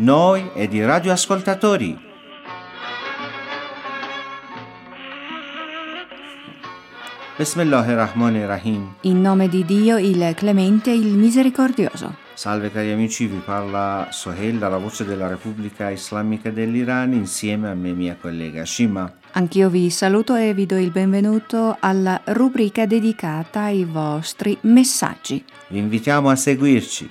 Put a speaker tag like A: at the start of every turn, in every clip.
A: noi ed i radioascoltatori. Bismillahirrahmanirrahim.
B: In nome di Dio, il Clemente, il Misericordioso.
A: Salve cari amici, vi parla Sohail dalla voce della Repubblica Islamica dell'Iran insieme a me mia collega Shima.
B: Anch'io vi saluto e vi do il benvenuto alla rubrica dedicata ai vostri messaggi.
A: Vi invitiamo a seguirci.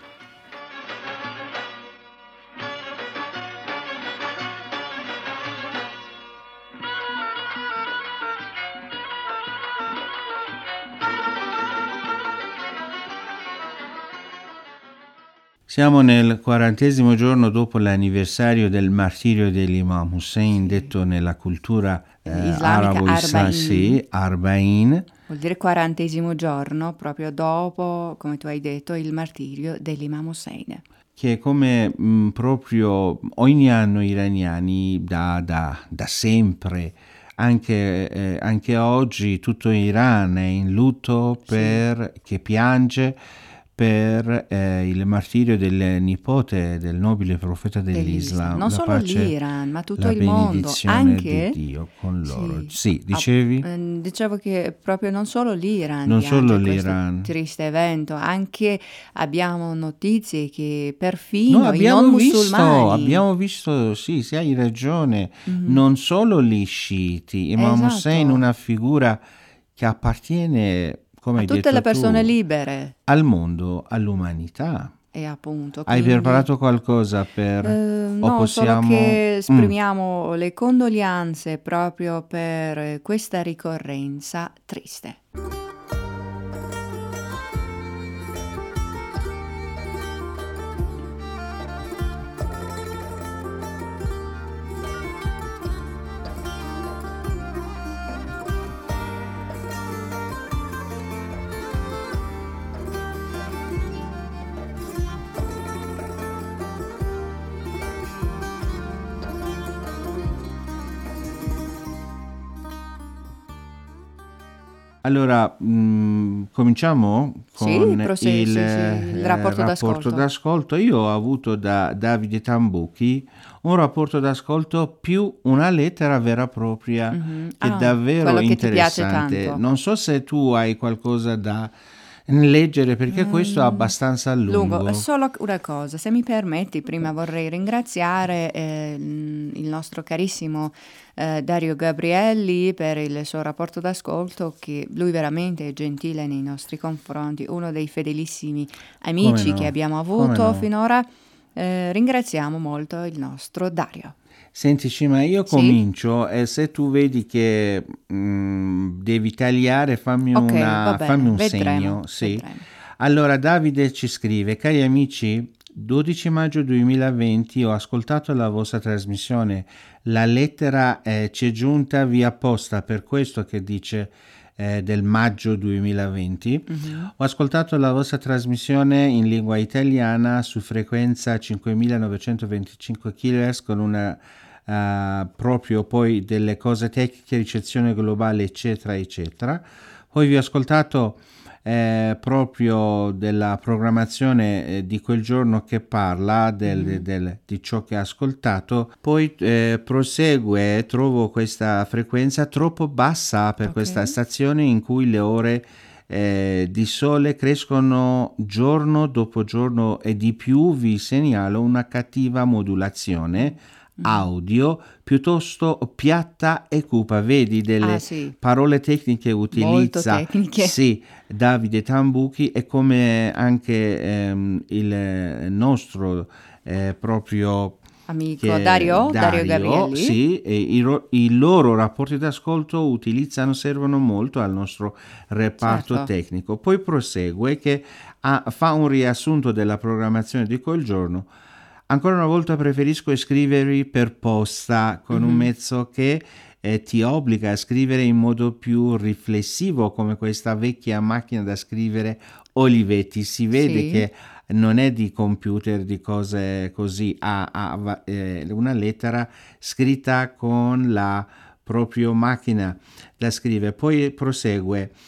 A: Siamo nel 40° giorno dopo l'anniversario del martirio dell'Imam Hussein, detto nella cultura arabo-islamica Arba'in.
B: Vuol dire 40° giorno, proprio dopo, come tu hai detto, il martirio dell'Imam Hussein.
A: Che come proprio ogni anno iraniani da sempre, anche oggi tutto Iran è in lutto che piange per il martirio del nipote del nobile profeta dell'Islam.
B: Non solo l'Iran, ma tutto il mondo, anche
A: di Dio con loro. Sì, dicevi?
B: Dicevo che proprio non solo l'Iran,
A: questo
B: triste evento, anche abbiamo notizie che perfino i non musulmani.
A: Abbiamo visto, sì, hai ragione, non solo gli sciiti, Imam Hussein, una figura che appartiene, come
B: a tutte le persone libere,
A: al mondo, all'umanità.
B: E appunto,
A: hai preparato qualcosa per
B: no, possiamo... solo che esprimiamo le condoglianze proprio per questa ricorrenza triste.
A: Allora, cominciamo con il
B: rapporto
A: d'ascolto. Io ho avuto da Davide Tambuchi un rapporto d'ascolto più una lettera vera e propria, che è davvero interessante. Non so se tu hai qualcosa da leggere, perché questo è abbastanza lungo.
B: Solo una cosa, se mi permetti, prima vorrei ringraziare il nostro carissimo Dario Gabrielli per il suo rapporto d'ascolto, che lui veramente è gentile nei nostri confronti, uno dei fedelissimi amici che abbiamo avuto finora. Ringraziamo molto il nostro Dario.
A: Sentici, ma io comincio e se tu vedi che devi tagliare, fammi un segno. Sì.
B: Vedremo.
A: Allora Davide ci scrive: cari amici, 12 maggio 2020 ho ascoltato la vostra trasmissione, la lettera ci è giunta via posta, per questo che dice del maggio 2020. Ho ascoltato la vostra trasmissione in lingua italiana su frequenza 5925 kHz con una proprio poi delle cose tecniche, ricezione globale eccetera eccetera. Poi vi ho ascoltato proprio della programmazione di quel giorno che parla di ciò che ha ascoltato. Poi prosegue: trovo questa frequenza troppo bassa per questa stazione, in cui le ore di sole crescono giorno dopo giorno e di più. Vi segnalo una cattiva modulazione audio piuttosto piatta e cupa. Vedi delle parole tecniche utilizza,
B: molto tecniche.
A: Sì, Davide Tambuchi, e come anche il nostro proprio
B: amico Dario Gabrielli.
A: Sì, e i loro rapporti d'ascolto servono molto al nostro reparto tecnico. Poi prosegue che fa un riassunto della programmazione di quel giorno. Ancora una volta preferisco scrivervi per posta, con un mezzo che ti obbliga a scrivere in modo più riflessivo, come questa vecchia macchina da scrivere Olivetti. Si vede che non è di computer, di cose così, ha una lettera scritta con la propria macchina da scrivere. Poi prosegue: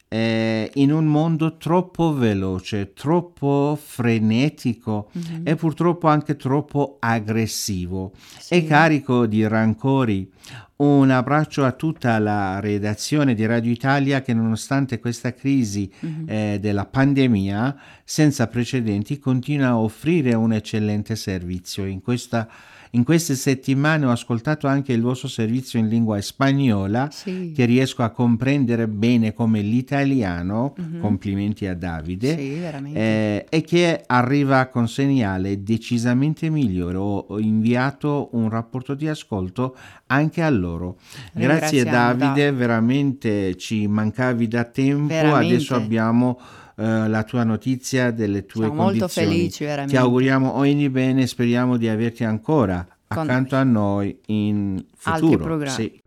A: in un mondo troppo veloce, troppo frenetico e purtroppo anche troppo aggressivo e
B: Sì.
A: carico di rancori. Un abbraccio a tutta la redazione di Radio Italia che nonostante questa crisi della pandemia senza precedenti continua a offrire un eccellente servizio. In queste settimane ho ascoltato anche il vostro servizio in lingua spagnola
B: Sì.
A: che riesco a comprendere bene come l'italiano, complimenti a Davide,
B: Sì, veramente.
A: e che arriva con segnale decisamente migliore. Ho inviato un rapporto di ascolto anche a loro. Grazie
B: Ringraziamo,
A: Davide, veramente ci mancavi da tempo,
B: Veramente.
A: adesso abbiamo la tua notizia delle tue
B: Siamo molto
A: condizioni.
B: felici,
A: Ti
B: veramente.
A: auguriamo ogni bene, speriamo di averti ancora
B: Con
A: accanto
B: noi.
A: a noi in
B: Altri
A: futuro.
B: programmi.
A: Sì.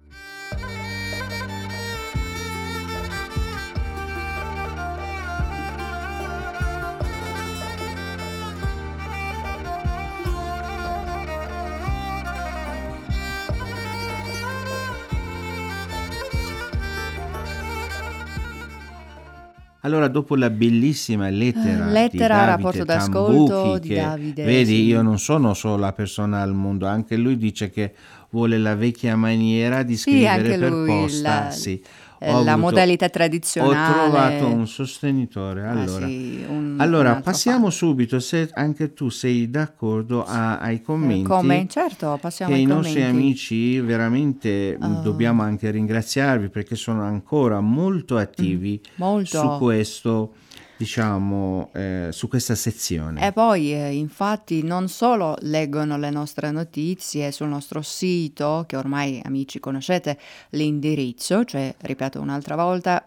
A: Allora, dopo la bellissima lettera di
B: Lettera,
A: Davide
B: rapporto d'ascolto
A: Tambuchi,
B: di
A: che
B: Davide,
A: vedi,
B: sì.
A: io non sono solo la persona al mondo, anche lui dice che vuole la vecchia maniera di
B: Sì,
A: scrivere
B: anche
A: per
B: lui,
A: posta. Sì, ho
B: la modalità
A: ho
B: tradizionale.
A: trovato un sostenitore.
B: Sì, un
A: Allora,
B: altro
A: passiamo
B: fan.
A: subito, se anche tu sei d'accordo, ai commenti.
B: Certo, passiamo
A: Che
B: ai
A: i nostri
B: commenti.
A: amici veramente dobbiamo anche ringraziarvi perché sono ancora molto attivi su
B: Molto.
A: questo, diciamo, su questa sezione.
B: E poi, infatti, non solo leggono le nostre notizie sul nostro sito, che ormai, amici, conoscete l'indirizzo, cioè, ripeto un'altra volta,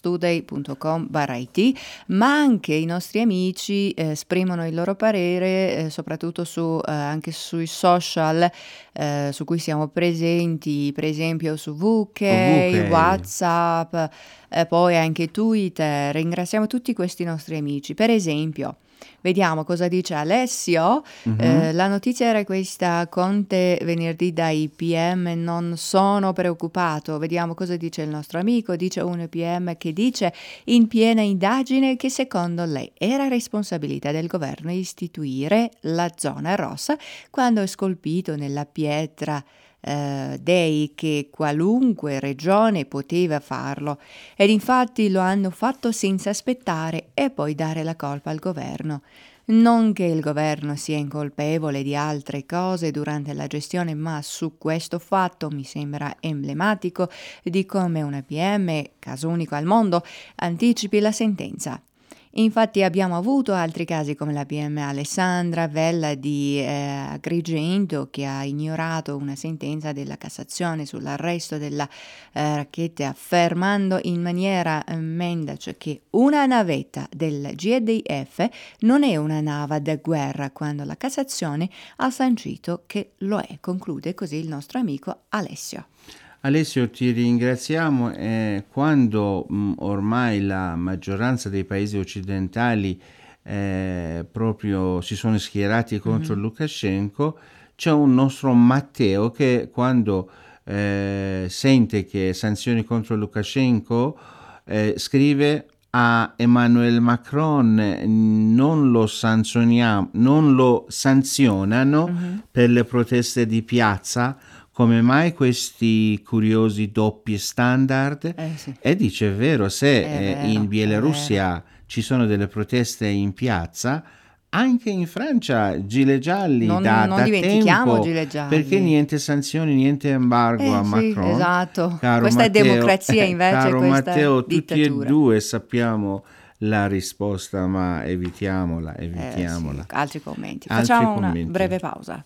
B: parstoday.com/it, ma anche i nostri amici esprimono il loro parere, soprattutto anche sui social su cui siamo presenti, per esempio su VK,
A: VK.
B: WhatsApp, e poi anche Twitter. Ringraziamo tutti questi nostri amici. Per esempio, vediamo cosa dice Alessio. La notizia era questa: Conte venerdì dai PM, non sono preoccupato. Vediamo cosa dice il nostro amico. Dice un PM che dice in piena indagine che secondo lei era responsabilità del governo istituire la zona rossa quando è scolpito nella pietra dei che qualunque regione poteva farlo, ed infatti lo hanno fatto senza aspettare e poi dare la colpa al governo. Non che il governo sia incolpevole di altre cose durante la gestione, ma su questo fatto mi sembra emblematico di come una PM, caso unico al mondo, anticipi la sentenza. Infatti abbiamo avuto altri casi come la PM Alessandra Vella di Agrigento, che ha ignorato una sentenza della Cassazione sull'arresto della Rackete, affermando in maniera mendace che una navetta del GDF non è una nave da guerra, quando la Cassazione ha sancito che lo è. Conclude così il nostro amico Alessio.
A: Alessio, ti ringraziamo. Quando ormai la maggioranza dei paesi occidentali proprio si sono schierati contro Lukashenko, c'è un nostro Matteo che quando sente che sanzioni contro Lukashenko scrive a Emmanuel Macron: non lo sanzionano per le proteste di piazza. Come mai questi curiosi doppi standard?
B: Sì.
A: E dice: è vero, se
B: È vero,
A: in Bielorussia ci sono delle proteste in piazza, anche in Francia gilet gialli
B: Non
A: da
B: dimentichiamo
A: tempo,
B: gilet gialli.
A: perché niente sanzioni, niente embargo a
B: Sì,
A: Macron.
B: esatto.
A: Caro
B: Questa è
A: Matteo,
B: democrazia, invece,
A: caro
B: questa
A: Matteo, tutti e
B: dittatura.
A: due sappiamo la risposta, ma evitiamola.
B: Sì, altri commenti.
A: Altri
B: Facciamo
A: commenti.
B: una breve pausa.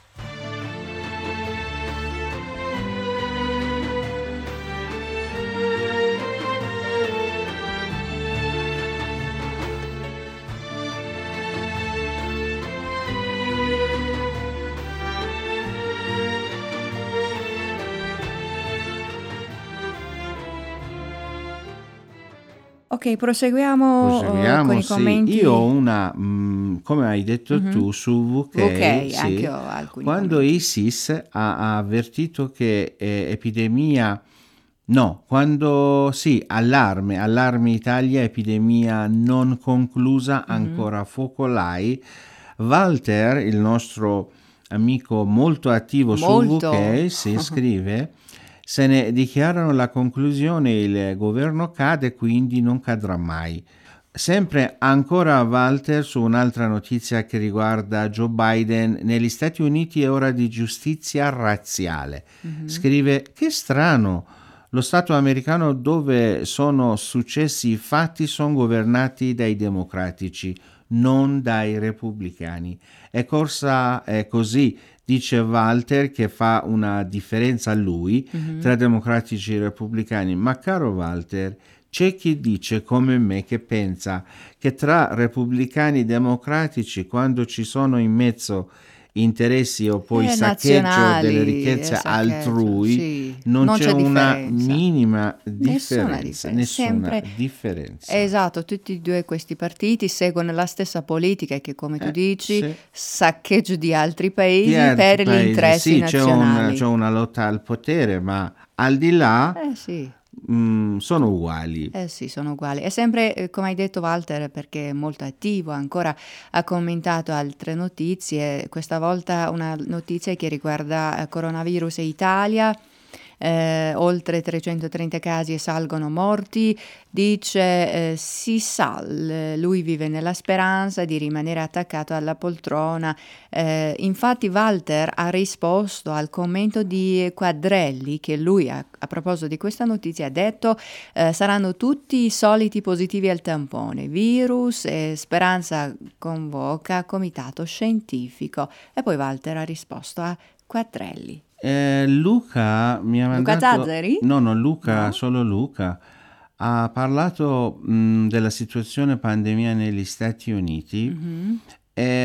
B: Ok, proseguiamo con i
A: sì.
B: commenti.
A: Io ho una, come hai detto tu, su VK,
B: Ok,
A: sì,
B: anche io ho alcuni
A: quando
B: commenti.
A: ISIS ha avvertito che epidemia No, quando sì, allarme Italia, epidemia non conclusa,
B: Mhm.
A: ancora focolai. Walter, il nostro amico molto attivo sul
B: Molto.
A: VK, si scrive, se ne dichiarano la conclusione, il governo cade, quindi non cadrà mai. Sempre ancora Walter su un'altra notizia che riguarda Joe Biden, negli Stati Uniti è ora di giustizia razziale.
B: Mhm.
A: Scrive, che strano, lo Stato americano dove sono successi i fatti sono governati dai democratici, non dai repubblicani. È così, dice Walter, che fa una differenza a lui
B: Mhm.
A: tra democratici e repubblicani. Ma caro Walter, c'è chi dice come me che pensa che tra repubblicani e democratici, quando ci sono in mezzo interessi o poi saccheggio delle
B: Nazionali e
A: ricchezze
B: saccheggio,
A: altrui,
B: sì,
A: non
B: non
A: c'è
B: c'è
A: una
B: differenza.
A: minima
B: Nessuna
A: differenza,
B: differenza,
A: nessuna
B: sempre
A: differenza.
B: esatto, tutti e due questi partiti seguono la stessa politica che, come tu dici,
A: Sì.
B: saccheggio di altri
A: Di
B: paesi
A: altri
B: per gli
A: paesi,
B: interessi
A: sì, c'è
B: nazionali.
A: una lotta al potere, ma al di là
B: Eh sì.
A: sono uguali.
B: Eh sì, sono uguali. È sempre, come hai detto Walter, perché è molto attivo, ancora ha commentato altre notizie, questa volta una notizia che riguarda coronavirus e Italia. Oltre 330 casi e salgono morti, dice si sa, lui vive nella speranza di rimanere attaccato alla poltrona. Infatti Walter ha risposto al commento di Quadrelli che lui a proposito di questa notizia ha detto saranno tutti i soliti positivi al tampone, virus e Speranza convoca comitato scientifico. E poi Walter ha risposto a Quadrelli.
A: Luca mi ha
B: Luca
A: mandato,
B: Zazzari?
A: no, Luca,
B: No?
A: solo Luca, ha parlato della situazione pandemia negli Stati Uniti
B: Mhm.
A: e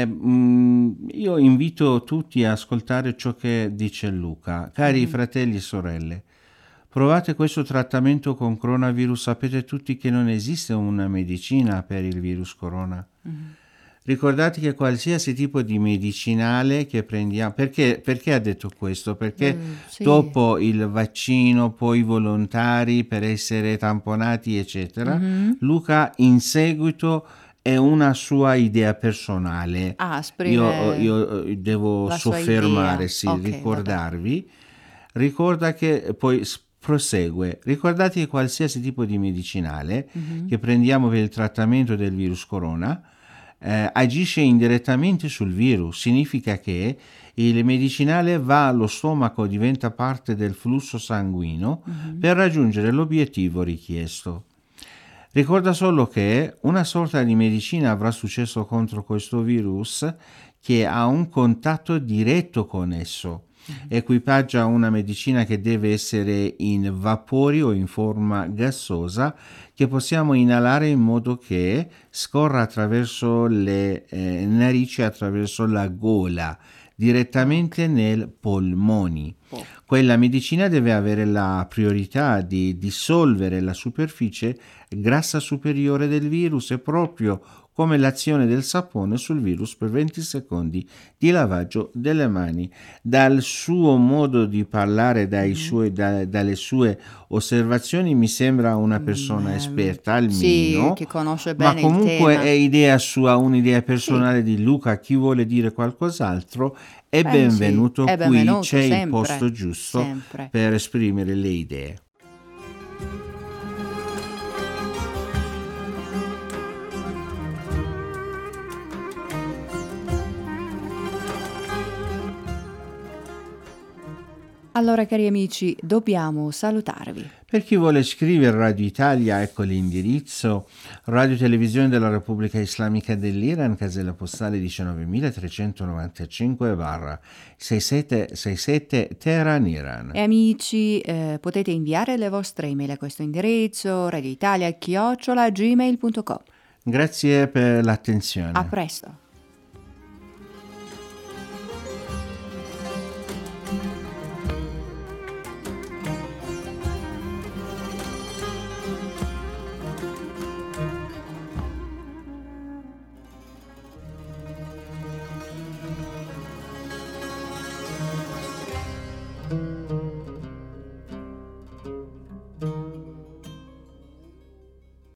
A: io invito tutti a ascoltare ciò che dice Luca. Cari
B: Mhm.
A: fratelli e sorelle, provate questo trattamento con coronavirus, sapete tutti che non esiste una medicina per il virus corona.
B: Mhm.
A: Ricordate che qualsiasi tipo di medicinale che prendiamo, perché ha detto questo? Perché
B: Sì.
A: dopo il vaccino, poi i volontari per essere tamponati, eccetera,
B: Mhm.
A: Luca in seguito è una sua idea personale.
B: Ah, esprime
A: Io devo
B: la sua
A: soffermare,
B: idea.
A: sì,
B: Ok, vabbè.
A: ricordarvi. Ricorda che poi prosegue. Ricordate che qualsiasi tipo di medicinale
B: Mhm.
A: che prendiamo per il trattamento del virus corona agisce indirettamente sul virus, significa che il medicinale va allo stomaco, diventa parte del flusso sanguigno
B: Mhm.
A: per raggiungere l'obiettivo richiesto. Ricorda solo che una sorta di medicina avrà successo contro questo virus che ha un contatto diretto con esso.
B: Mhm.
A: Equipaggia una medicina che deve essere in vapori o in forma gassosa che possiamo inalare in modo che scorra attraverso le narici, attraverso la gola,
B: Ok.
A: direttamente nei polmoni.
B: Boh.
A: Quella medicina deve avere la priorità di dissolvere la superficie grassa superiore del virus e proprio come l'azione del sapone sul virus per 20 secondi di lavaggio delle mani. Dal suo modo di parlare,
B: Mhm.
A: dalle sue osservazioni, mi sembra una
B: Mm,
A: persona esperta,
B: sì,
A: almeno,
B: che conosce
A: ma
B: bene il
A: comunque è
B: tema.
A: idea sua, un'idea
B: Sì,
A: personale di Luca. Chi vuole dire qualcos'altro è
B: sì,
A: benvenuto,
B: è
A: qui c'è
B: benvenuto
A: il
B: sempre,
A: posto giusto
B: sempre.
A: per esprimere le idee.
B: Allora, cari amici, dobbiamo salutarvi.
A: Per chi vuole scrivere Radio Italia, ecco l'indirizzo: Radio Televisione della Repubblica Islamica dell'Iran, casella postale 19367/6767 Teheran, Iran.
B: E amici, potete inviare le vostre email a questo indirizzo radioitalia@gmail.com.
A: Grazie per
B: A
A: l'attenzione.
B: presto!